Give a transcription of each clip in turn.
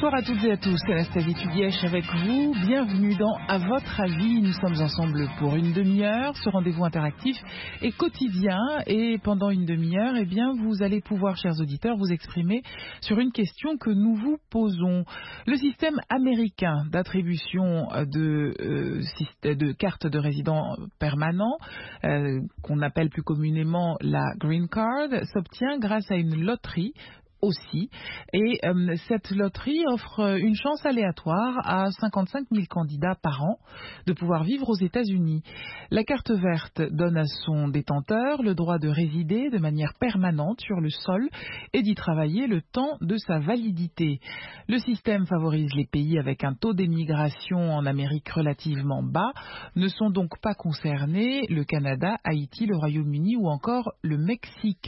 Bonsoir à toutes et à tous, c'est Anastasie Tuguiesh avec vous. Bienvenue dans À votre avis. Nous sommes ensemble pour une demi-heure. Ce rendez-vous interactif est quotidien et pendant une demi-heure, eh bien, vous allez pouvoir, chers auditeurs, vous exprimer sur une question que nous vous posons. Le système américain d'attribution de cartes de résident permanent, qu'on appelle plus communément la Green Card, s'obtient grâce à une loterie aussi. Et cette loterie offre une chance aléatoire à 55 000 candidats par an de pouvoir vivre aux États-Unis. La carte verte donne à son détenteur le droit de résider de manière permanente sur le sol et d'y travailler le temps de sa validité. Le système favorise les pays avec un taux d'émigration en Amérique relativement bas. Ne sont donc pas concernés le Canada, Haïti, le Royaume-Uni ou encore le Mexique.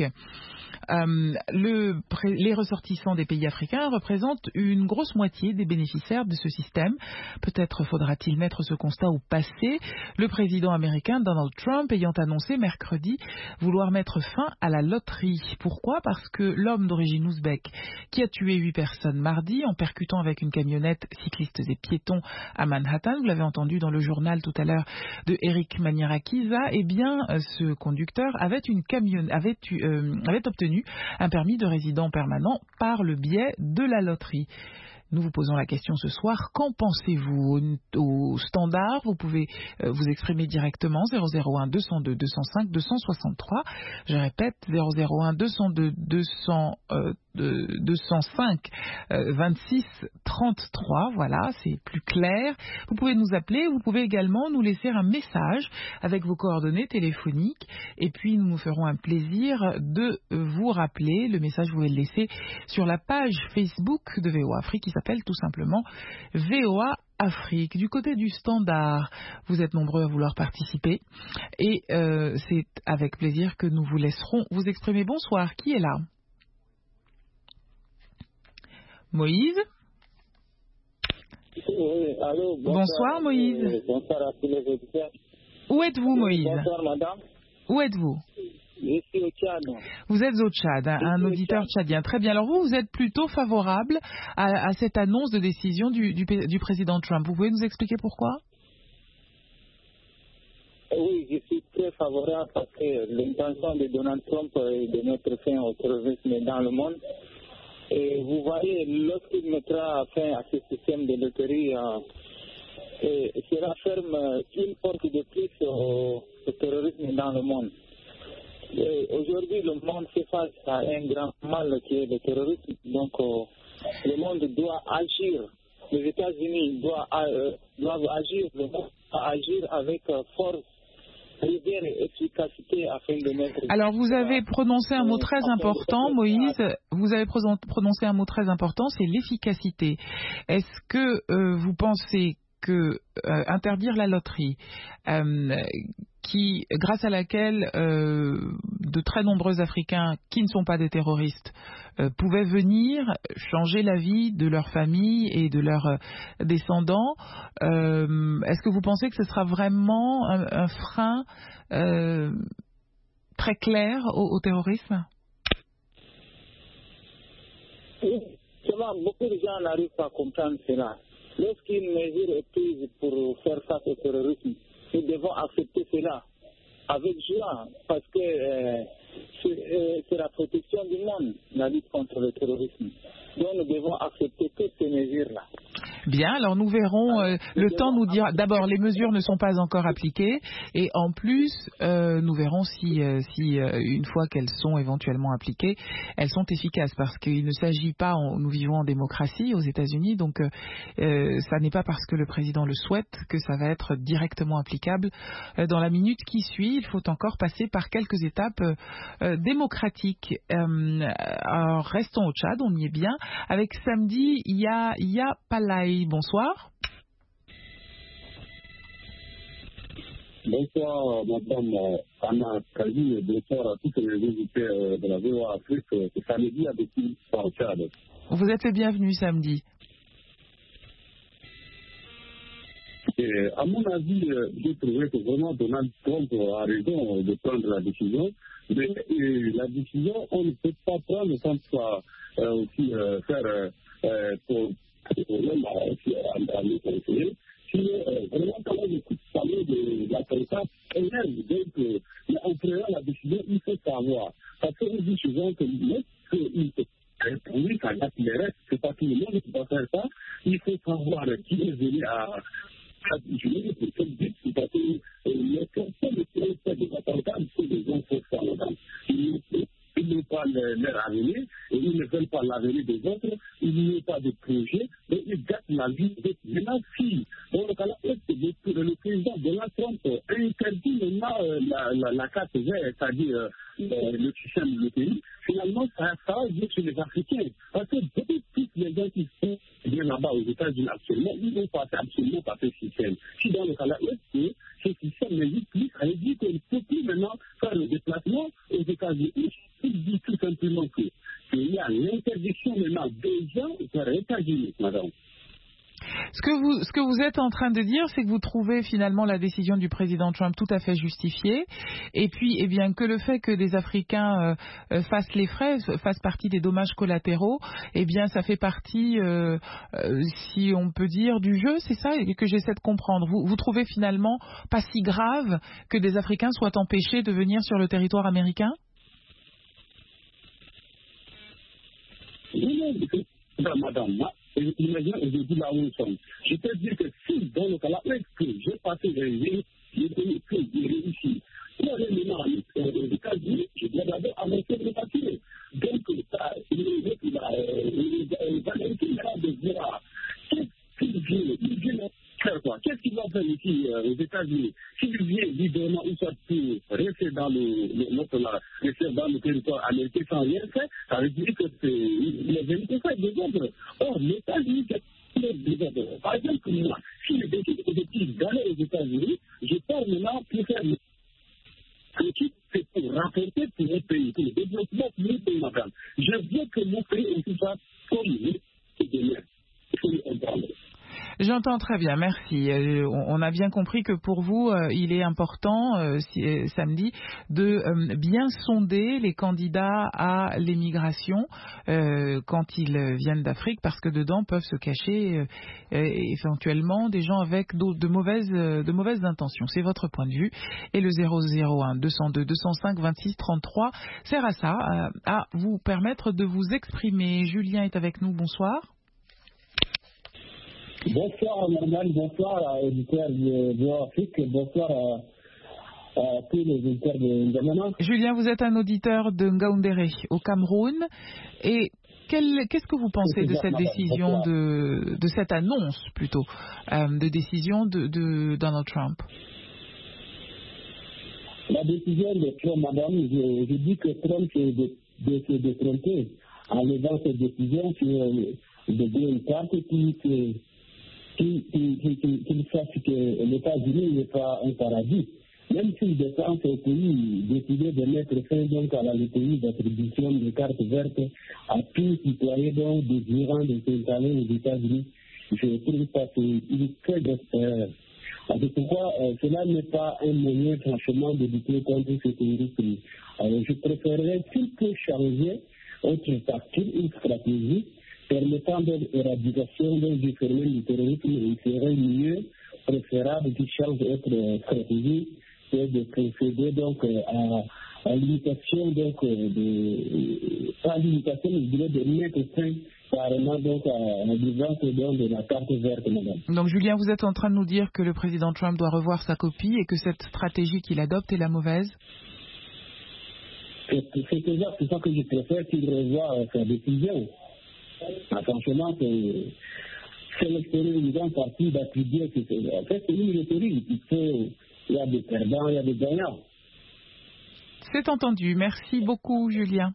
Les ressortissants des pays africains représentent une grosse moitié des bénéficiaires de ce système. Peut-être faudra-t-il mettre ce constat au passé, le président américain Donald Trump ayant annoncé mercredi vouloir mettre fin à la loterie. Pourquoi ? Parce que l'homme d'origine ouzbek qui a tué 8 personnes mardi en percutant avec une camionnette cyclistes et piétons à Manhattan, vous l'avez entendu dans le journal tout à l'heure de Eric Maniarakiza, eh bien ce conducteur avait obtenu un permis de résident permanent par le biais de la loterie. Nous vous posons la question ce soir, qu'en pensez-vous ? Au standard, vous pouvez vous exprimer directement 001 202 205 263. Je répète 001 202 205 26 33. Voilà, c'est plus clair. Vous pouvez nous appeler, vous pouvez également nous laisser un message avec vos coordonnées téléphoniques et puis nous nous ferons un plaisir de vous rappeler. Le message, vous pouvez le laisser sur la page Facebook de VOA Afrique qui s'appelle tout simplement VOA Afrique. Du côté du standard, vous êtes nombreux à vouloir participer et c'est avec plaisir que nous vous laisserons vous exprimer. Bonsoir, qui est là ? Moïse ? Allô, bonsoir Moïse. Bonsoir à tous les auditeurs. Où êtes-vous Moïse ? Bonsoir madame. Où êtes-vous ? Je suis au Tchad. Vous êtes au Tchad, un auditeur tchadien. Très bien. Alors vous êtes plutôt favorable à cette annonce de décision du président Trump. Vous pouvez nous expliquer pourquoi ? Oui, je suis très favorable parce que l'intention de Donald Trump est de mettre fin au terrorisme dans le monde. Et vous voyez, lorsqu'il mettra fin à ce système de loterie, cela ferme une porte de plus au terrorisme dans le monde. Aujourd'hui, le monde fait face à un grand mal qui est le terrorisme. Donc, le monde doit agir. Les États-Unis doivent agir. Le monde doit agir avec force, rigueur et efficacité afin de mettre... Alors, vous avez prononcé un mot très important, Moïse. Vous avez prononcé un mot très important, c'est l'efficacité. Est-ce que vous pensez que interdire la loterie, grâce à laquelle de très nombreux Africains qui ne sont pas des terroristes pouvaient venir changer la vie de leur famille et de leurs descendants, est-ce que vous pensez que ce sera vraiment un frein très clair au terrorisme ? Oui, beaucoup de gens n'arrivent pas à comprendre cela. Lorsqu'une mesure est prise pour faire face au terrorisme, nous devons accepter cela avec joie parce que c'est la protection du monde, la lutte contre le terrorisme. Donc nous devons accepter toutes ces mesures-là. Bien, alors nous verrons, le temps nous dira, d'abord les mesures ne sont pas encore appliquées et en plus nous verrons si une fois qu'elles sont éventuellement appliquées, elles sont efficaces parce qu'il ne s'agit pas, nous vivons en démocratie aux États-Unis, donc ça n'est pas parce que le président le souhaite que ça va être directement applicable dans la minute qui suit. Il faut encore passer par quelques étapes démocratiques. Alors restons au Tchad, on y est bien. Avec samedi, Ya Palai. Bonsoir. Bonsoir, madame Anna Kazi, et bonsoir à tous les visiteurs de la VOA Afrique. C'est samedi avec nous au Tchad. Vous êtes les bienvenus samedi. Et à mon avis, j'ai trouvé que vraiment Donald Trump a raison de prendre la décision. Mais la décision, on ne peut pas prendre sans aussi faire le problème à nous conseiller. Vraiment, quand on écoute parler de la présence énorme, donc, mais en prenant la décision, il faut savoir. Parce qu'on dit souvent que lorsqu'il peut oui, ça gâte les restes, c'est pas tout le monde qui va faire ça. Il faut savoir qui est venu à jouer pour quel but, parce que les personnes de des attentats, c'est des gens forts. Ils n'ont pas leur avenir, et ils ne veulent pas l'avenir des autres, il n'y a pas de projet, donc ils gâtent la vie des gens. Si, dans le cas là, le président Donald Trump interdit maintenant la carte verte, c'est-à-dire le système de pays, finalement, ça va dire sur les Africains. Parce que depuis tous les gens qui sont bien là-bas aux États-Unis actuellement, ils ne vont pas absolument pas ce système. Si dans le cas là, ce système n'existe plus, ça veut dire qu'on ne peut plus maintenant faire le déplacement aux États-Unis. Il dit tout simplement qu'il y a l'interdiction maintenant des gens vers les États-Unis, madame. Ce que vous êtes en train de dire, c'est que vous trouvez finalement la décision du président Trump tout à fait justifiée, et puis eh bien que le fait que des Africains fassent les frais, fassent partie des dommages collatéraux, eh bien ça fait partie, si on peut dire, du jeu, c'est ça que j'essaie de comprendre. Vous trouvez finalement pas si grave que des Africains soient empêchés de venir sur le territoire américain? Madame, imaginez aujourd'hui là où nous sommes. Je peux dire que si dans le cas là, que j'ai passé j'ai réussi. Pour aller maintenant aux États-Unis, je dois d'abord annoncer le papier. Donc, les Américains de dire qu'est-ce qu'ils viennent faire quoi? Qu'est-ce qu'ils vont faire ici aux États-Unis? S'ils viennent librement, ils sont pour rester dans rester dans le territoire américain sans rien faire, ça veut dire que les vérités sont des autres. Or, les États-Unis, c'est des autres. Par exemple, moi, si je décide d'aller aux États-Unis, je pars maintenant pour faire l'équipe, c'est pour rapporter pour mon pays, pour le développement de mon pays, madame. Je veux que mon pays aussi soit comme les demain. Il faut le comprendre. J'entends très bien, merci. On a bien compris que pour vous, il est important, samedi, de bien sonder les candidats à l'émigration quand ils viennent d'Afrique, parce que dedans peuvent se cacher éventuellement des gens avec de mauvaises intentions. C'est votre point de vue. Et le 001 202 205 26 33 sert à ça, à vous permettre de vous exprimer. Julien est avec nous, bonsoir. Bonsoir Norman, bonsoir à l'éditeur de Afrique, bonsoir à tous les éditeurs de N'Djamena. Julien, vous êtes un auditeur de Ngaoundéré au Cameroun, et qu'est-ce que vous pensez de cette décision, de cette annonce plutôt, de décision de Donald Trump? La décision de Trump, madame, je dis que Trump s'est détrompé en levant cette décision sur de green card qu'il sache que les États-Unis n'est pas un paradis. Même s'il défend ce pays, décider de mettre fin donc à la loterie d'attribution de cartes vertes à tous citoyens donc désirant de s'installer aux États-Unis, je trouve ça qu'il fait d'espérance. C'est pourquoi cela n'est pas un moyen franchement de lutter contre ce terrorisme. Alors je préférerais qu'il peut changer autre partie, une stratégie permettant l'éradication du phénomène du terrorisme. Il serait mieux, préférable qu'il change notre stratégie que de procéder donc à l'imitation donc pas l'imitation, je dirais de mettre fin carrément donc à la vivance de la carte verte, madame. Donc Julien, vous êtes en train de nous dire que le président Trump doit revoir sa copie et que cette stratégie qu'il adopte est la mauvaise? C'est ça que je préfère qu'il revoie sa décision. Franchement, c'est l'expérience d'un parti d'attribuer que en fait c'est une loterie. Il y a des perdants, il y a des gagnants. C'est entendu. Merci beaucoup, Julien.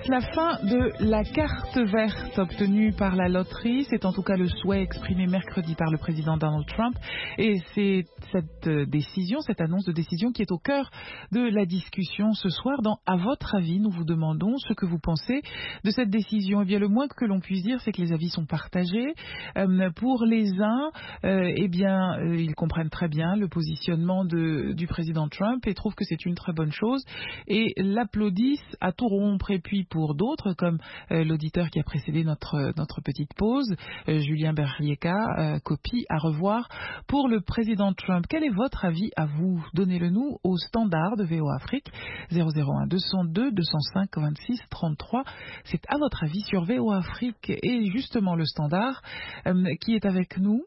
donc la fin de la carte verte obtenue par la loterie. C'est en tout cas le souhait exprimé mercredi par le président Donald Trump. Et c'est cette décision, cette annonce de décision qui est au cœur de la discussion ce soir. Dans À votre avis, nous vous demandons ce que vous pensez de cette décision. Eh bien, le moins que l'on puisse dire, c'est que les avis sont partagés. Pour les uns, ils comprennent très bien le positionnement du président Trump et trouvent que c'est une très bonne chose et l'applaudissent à tout rompre. Et puis pour d'autres, comme l'auditeur qui a précédé notre petite pause, Julien Berlieka, copie à revoir pour le président Trump. Quel est votre avis à vous? Donnez-le nous au standard de VOA Afrique 001 202 205 26 33. C'est à votre avis sur VOA Afrique et justement le standard qui est avec nous.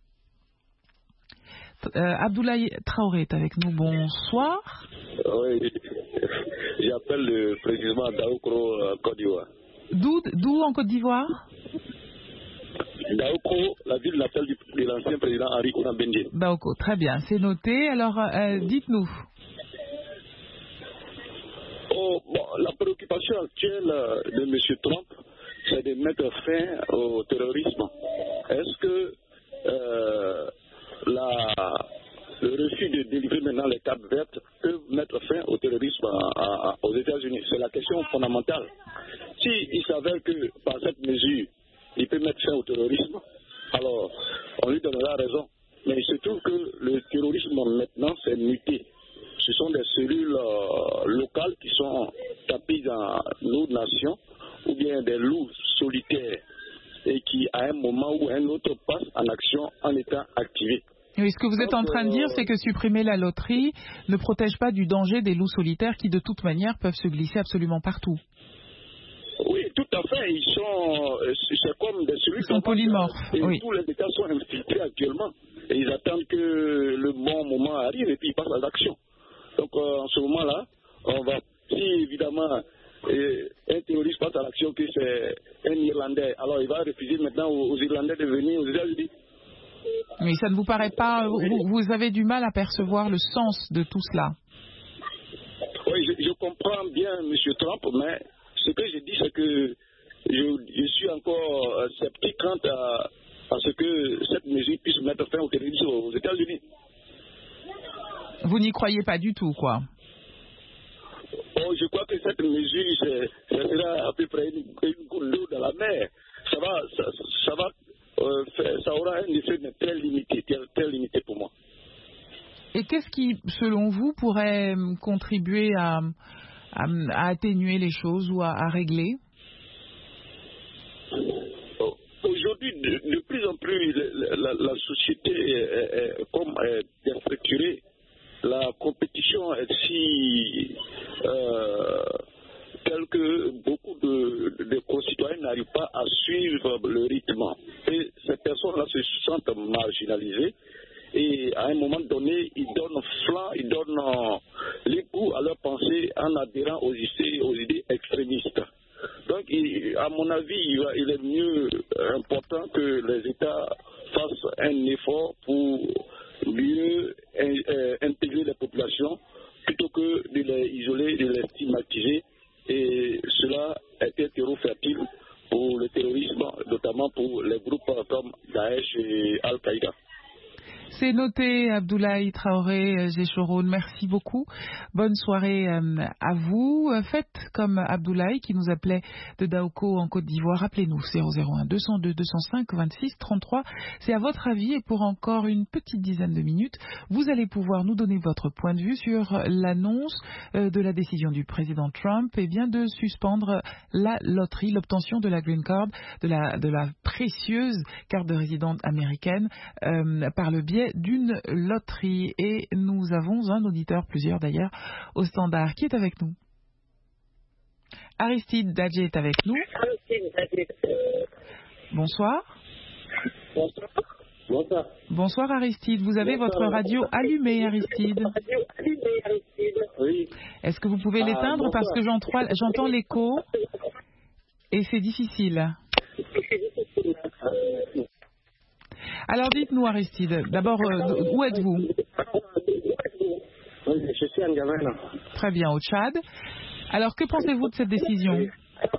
Abdoulaye Traoré est avec nous. Bonsoir. Oui, j'appelle précisément Daoukro, Côte d'Ivoire. D'où en Côte d'Ivoire? Daoukro, la ville natale de l'ancien président Henri Konan Bédié. Daoukro, très bien, c'est noté. Alors, dites-nous. La préoccupation actuelle de M. Trump, c'est de mettre fin au terrorisme. Est-ce que le refus de délivrer maintenant les cartes vertes peut mettre fin au terrorisme aux États-Unis? C'est la question fondamentale. S'il s'avère que par cette mesure, il peut mettre fin au terrorisme, alors on lui donnera raison. Mais il se trouve que le terrorisme maintenant s'est muté. Ce sont des cellules locales qui sont tapées dans nos nations ou bien des loups solitaires et qui à un moment ou un autre passent en action en étant activés. Oui, ce que vous êtes en train de dire, c'est que supprimer la loterie ne protège pas du danger des loups solitaires qui, de toute manière, peuvent se glisser absolument partout. Oui, tout à fait. C'est comme des cellules. Ils sont polymorphes. Et oui. tous les États sont infiltrés actuellement. Et ils attendent que le bon moment arrive et puis ils passent à l'action. Donc, en ce moment-là, si évidemment un terroriste passe à l'action, que c'est un Irlandais, alors il va refuser maintenant aux Irlandais de venir aux États-Unis. Mais ça ne vous paraît pas... Vous avez du mal à percevoir le sens de tout cela. Oui, je comprends bien M. Trump, mais ce que je dis, c'est que je suis encore sceptique quant à ce que cette mesure puisse mettre fin au terrorisme aux États-Unis. Vous n'y croyez pas du tout, quoi? Je crois que cette mesure, ça sera à peu près une goutte d'eau dans la mer. Ça aura un effet très limité pour moi. Et qu'est-ce qui, selon vous, pourrait contribuer à atténuer les choses ou à régler? Aujourd'hui, de plus en plus, la société est déstructurée. La compétition est si telle que beaucoup de concitoyens n'arrivent pas à suivre le rythme. Et ces personnes-là se sentent marginalisées. Et à un moment donné, ils donnent flanc, ils donnent l'époux à leurs pensées en adhérant aux idées extrémistes. Donc, à mon avis, il est mieux important que les États fassent un effort pour mieux intégrer les populations plutôt que de les isoler, de les stigmatiser. Et cela est un terreau fertile pour le terrorisme, notamment pour les groupes comme Daesh et Al-Qaïda. C'est noté, Abdoulaye Traoré Géchoroun. Merci beaucoup. Bonne soirée à vous. Faites comme Abdoulaye qui nous appelait de Daoukro en Côte d'Ivoire. Appelez-nous 001 202 205 26 33. C'est à votre avis et pour encore une petite dizaine de minutes, vous allez pouvoir nous donner votre point de vue sur l'annonce de la décision du président Trump de suspendre la loterie, l'obtention de la green card, de la précieuse carte de résidence américaine par le biais d'une loterie. Et nous avons un auditeur, plusieurs d'ailleurs, au standard. Qui est avec nous? Aristide Dadje est avec nous. Bonsoir. Bonsoir. Bonsoir Aristide. Vous avez votre radio allumée, Aristide. Oui. Est-ce que vous pouvez l'éteindre parce que j'entends l'écho et c'est difficile. Alors dites-nous Aristide, d'abord où êtes-vous? Je suis en Guyane. Très bien, au Tchad. Alors que pensez-vous de cette décision?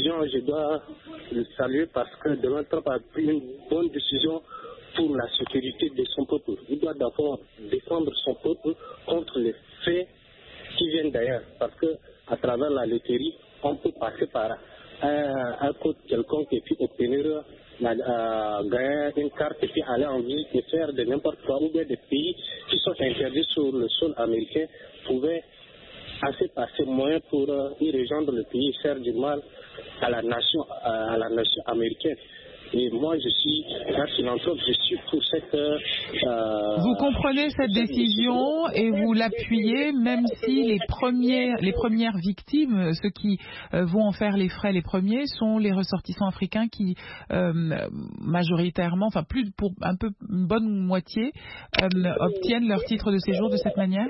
décision, je dois le saluer parce que Donald Trump a pris une bonne décision pour la sécurité de son peuple. Il doit d'abord défendre son peuple contre les faits qui viennent d'ailleurs. Parce que à travers la loterie, on peut passer par un code quelconque et puis obtenir, gagner une carte et puis aller en ville et faire de n'importe quoi. Ou bien des pays qui sont interdits sur le sol américain pouvaient assez passer moyen pour y rejoindre le pays et faire du mal à la nation américaine. Et moi, je suis un philanthrope, je suis pour cette... Vous comprenez cette décision et vous l'appuyez, même si les premières victimes, ceux qui vont en faire les frais les premiers, sont les ressortissants africains qui, majoritairement, enfin plus pour un peu une bonne moitié, obtiennent leur titre de séjour de cette manière?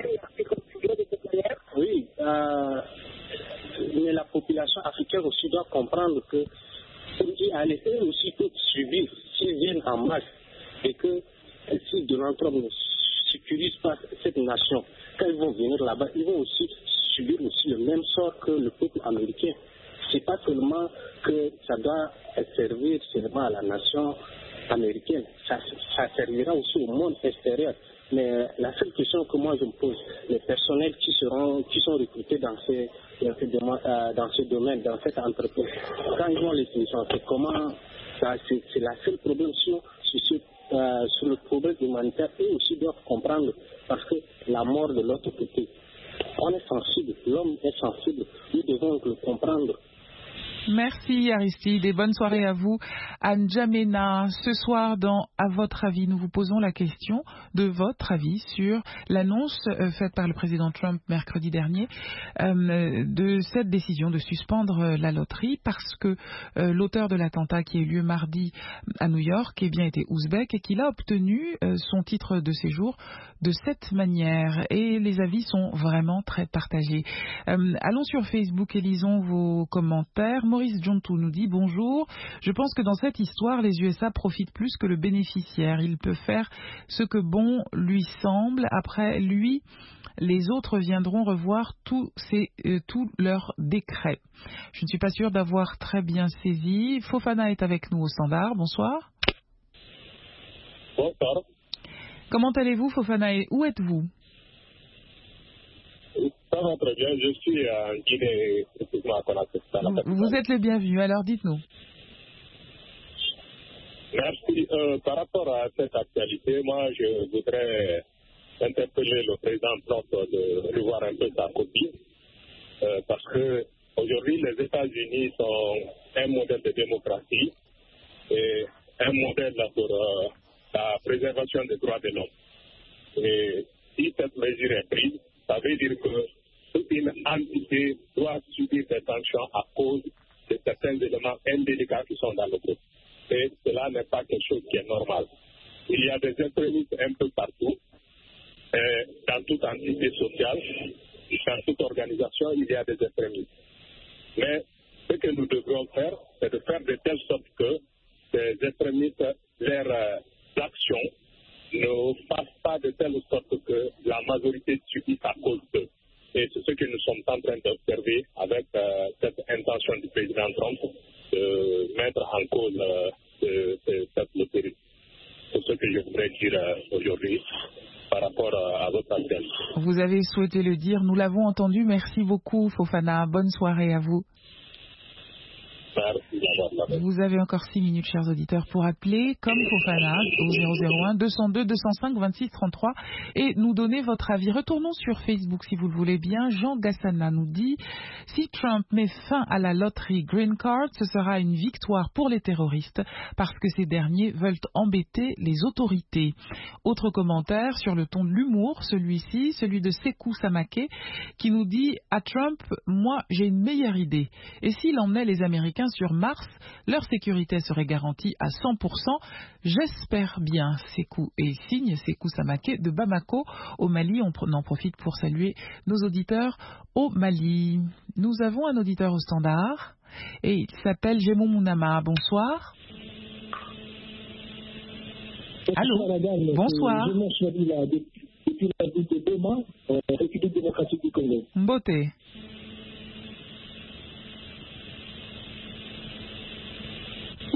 Oui, mais la population africaine aussi doit comprendre que pour y aller, eux aussi peuvent subir s'ils viennent en masse et que si Donald Trump ne sécurise pas cette nation, quand ils vont venir là-bas, ils vont aussi subir aussi le même sort que le peuple américain. C'est pas seulement que ça doit servir seulement à la nation américaine, ça servira aussi au monde extérieur. Mais la seule question que moi je me pose, les personnels qui sont recrutés dans ce domaine, dans cette entreprise, quand ils vont les licencier, comment c'est la seule problème sur le problème humanitaire. Eux aussi doivent comprendre parce que la mort de l'autre côté, on est sensible, l'homme est sensible, nous devons le comprendre. Merci Aristide et bonne soirée à vous. Anne Djamena, ce soir dans À votre avis, nous vous posons la question de votre avis sur l'annonce faite par le président Trump mercredi dernier de cette décision de suspendre la loterie parce que l'auteur de l'attentat qui a eu lieu mardi à New York était ouzbek et qu'il a obtenu son titre de séjour de cette manière et les avis sont vraiment très partagés. Allons sur Facebook et lisons vos commentaires. Maurice Jontou nous dit bonjour. Je pense que dans cette histoire, les USA profitent plus que le bénéficiaire. Il peut faire ce que bon lui semble. Après lui, les autres viendront revoir tous leurs décrets. Je ne suis pas sûre d'avoir très bien saisi. Fofana est avec nous au standard. Bonsoir. Bonsoir. Comment allez-vous, Fofana, et où êtes-vous? Ça va très bien, je suis en Guinée, précisément à Conakry. Vous êtes le bienvenu, alors dites-nous. Merci. Par rapport à cette actualité, moi je voudrais interpeller le président Trump de revoir un peu sa copie, parce que aujourd'hui les États-Unis sont un modèle de démocratie et un modèle pour la préservation des droits de l'homme. Et si cette mesure est prise, ça veut dire que toute une entité doit subir des sanctions à cause de certains éléments indélicats qui sont dans le groupe. Et cela n'est pas quelque chose qui est normal. Il y a des extrémistes un peu partout, dans toute entité sociale, dans toute organisation, il y a des extrémistes. Mais ce que nous devons faire, c'est de faire de telle sorte que ces extrémistes, leurs actions, ne fassent pas de telle sorte que la majorité subisse à cause d'eux. Et c'est ce que nous sommes en train d'observer avec cette intention du président Trump de mettre en cause cette loterie. C'est ce que je voudrais dire aujourd'hui par rapport à votre appel. Vous avez souhaité le dire, nous l'avons entendu. Merci beaucoup, Fofana. Bonne soirée à vous. Vous avez encore 6 minutes, chers auditeurs, pour appeler comme Fofana au 001 202 205 26 33 et nous donner votre avis. Retournons sur Facebook si vous le voulez bien. Jean Gassana nous dit « Si Trump met fin à la loterie Green Card, ce sera une victoire pour les terroristes parce que ces derniers veulent embêter les autorités. » Autre commentaire sur le ton de l'humour, celui-ci, celui de Sekou Samake qui nous dit « À Trump, moi j'ai une meilleure idée. Et s'il emmenait les Américains sur Mars, leur sécurité serait garantie à 100%. J'espère bien, Sekou, et signe Sekou Samake de Bamako au Mali. On en profite pour saluer nos auditeurs au Mali. Nous avons un auditeur au standard et il s'appelle Jémon Mounama. Bonsoir. Allô. Bonsoir. Depuis la ville de Doma, République démocratique du Congo. Beauté.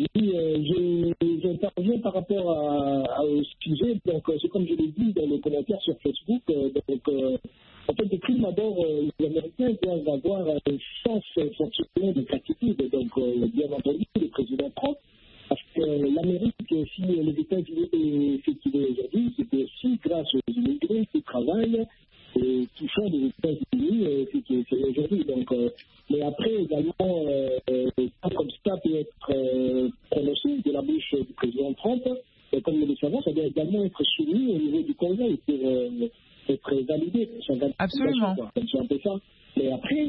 Oui, j'interviens par rapport au sujet. Donc, c'est comme je l'ai dit dans les commentaires sur Facebook. En fait, de prime abord, les Américains doivent avoir un sens fonctionnel de gratitude. Donc, bien entendu, le président Trump, parce que l'Amérique, si les États-Unis est ce qu'il est aujourd'hui, c'est aussi grâce aux immigrés qui travaillent et qui font des États-Unis ce qui est aujourd'hui. Donc, mais après, également, comme ça peut être prononcé de la bouche du président Trump, comme nous le savons, ça doit également être soumis au niveau du Congrès pour être validé. Absolument. C'est un peu ça. Mais après,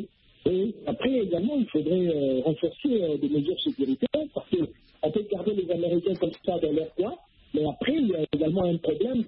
il faudrait renforcer des mesures sécuritaires parce qu'on peut garder les Américains comme ça dans leur coin, mais après, il y a également un problème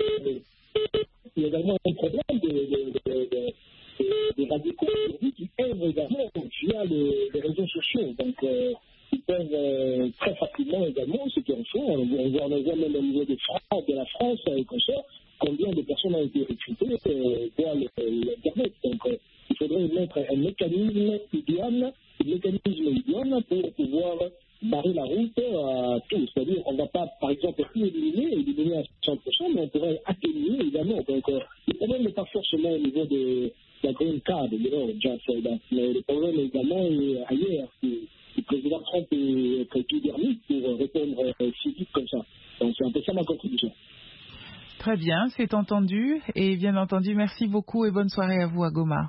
des radicaux qui œuvrent également via les réseaux sociaux. Donc, ils peuvent très facilement également, ce qu'ils en font, on voit même au niveau de la France et consorts, combien de personnes ont été recrutées via l'Internet. Donc, il faudrait mettre un mécanisme idiome pour pouvoir barrer la route à tout. C'est-à-dire qu'on ne va pas, par exemple, éliminer à 100%, mais on pourrait atténuer également. Donc, le problème n'est pas forcément au niveau de la green card, mais le problème également est ailleurs. Le président Trump est très épidermique pour répondre si vite comme ça. Donc, c'est un peu ça ma contribution. Très bien, c'est entendu. Et bien entendu, merci beaucoup et bonne soirée à vous à Goma.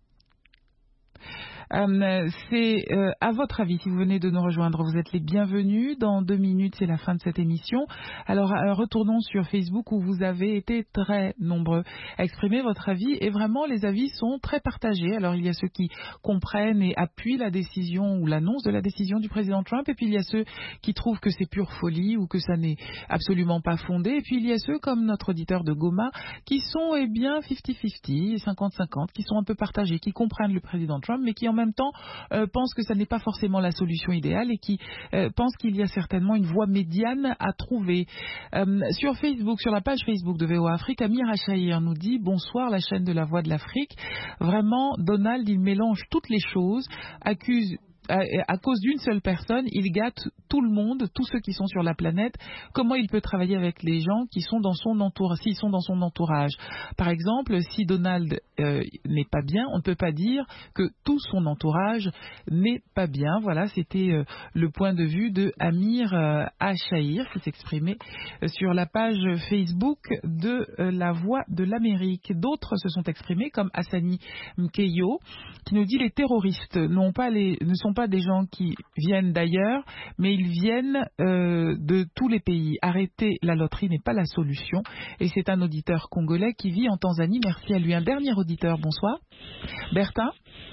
C'est à votre avis, si vous venez de nous rejoindre, vous êtes les bienvenus. Dans 2 minutes, c'est la fin de cette émission. Alors, retournons sur Facebook où vous avez été très nombreux à exprimer votre avis et vraiment, les avis sont très partagés. Alors, il y a ceux qui comprennent et appuient la décision ou l'annonce de la décision du président Trump et puis il y a ceux qui trouvent que c'est pure folie ou que ça n'est absolument pas fondé. Et puis, il y a ceux comme notre auditeur de Goma qui sont, 50-50, 50-50, qui sont un peu partagés, qui comprennent le président Trump mais qui en même temps pensent que ça n'est pas forcément la solution idéale et qui pensent qu'il y a certainement une voie médiane à trouver. Sur Facebook, sur la page Facebook de VOA Afrique, Amir Achaïr nous dit « Bonsoir, la chaîne de la Voix de l'Afrique. Vraiment, Donald, il mélange toutes les choses, accuse à cause d'une seule personne, il gâte tout le monde, tous ceux qui sont sur la planète. Comment il peut travailler avec les gens qui sont dans son entourage, s'ils sont dans son entourage? Par exemple, si Donald n'est pas bien, on ne peut pas dire que tout son entourage n'est pas bien. Voilà, c'était le point de vue de Amir Achaïr qui s'exprimait sur la page Facebook de La Voix de l'Amérique. D'autres se sont exprimés, comme Hassani Mkeyo, qui nous dit les terroristes ne sont pas des gens qui viennent d'ailleurs, mais ils viennent de tous les pays. Arrêter la loterie n'est pas la solution. Et c'est un auditeur congolais qui vit en Tanzanie. Merci à lui. Un dernier auditeur. Bonsoir. Bertin.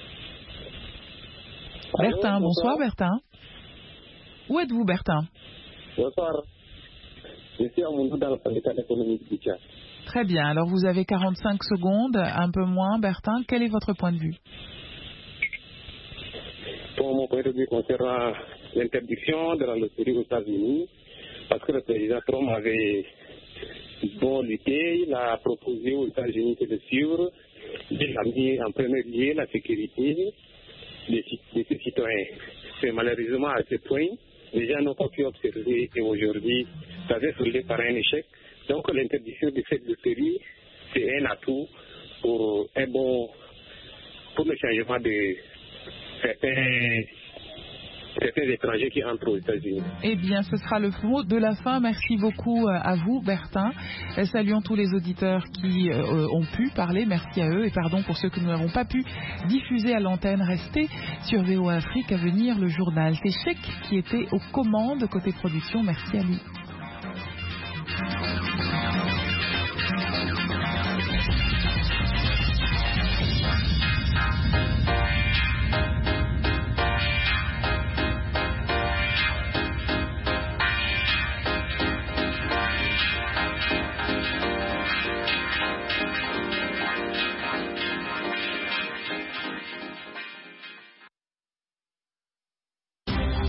Allô, Bertin, bonsoir Bertin. Où êtes-vous Bertin? Bonsoir. Je suis à Moundou dans le syndicat économique du Tchad. Très bien. Alors vous avez 45 secondes, un peu moins. Bertin, quel est votre point de vue? Pour mon point de vue concernant l'interdiction de la loterie aux États-Unis, parce que le président Trump avait lutté, il a proposé aux États-Unis de suivre, il a mis en premier lieu la sécurité de ses citoyens. C'est malheureusement à ce point, les gens n'ont pas pu observer et aujourd'hui, ça s'est soldé par un échec. Donc l'interdiction de cette loterie, c'est un atout pour le changement de certains étrangers qui entrent aux États-Unis. Eh bien, ce sera le mot de la fin. Merci beaucoup à vous, Bertin. Saluons tous les auditeurs qui ont pu parler. Merci à eux et pardon pour ceux que nous n'avons pas pu diffuser à l'antenne. Restez sur VOA Afrique. À venir, le journal. C'est Chek qui était aux commandes côté production. Merci à lui.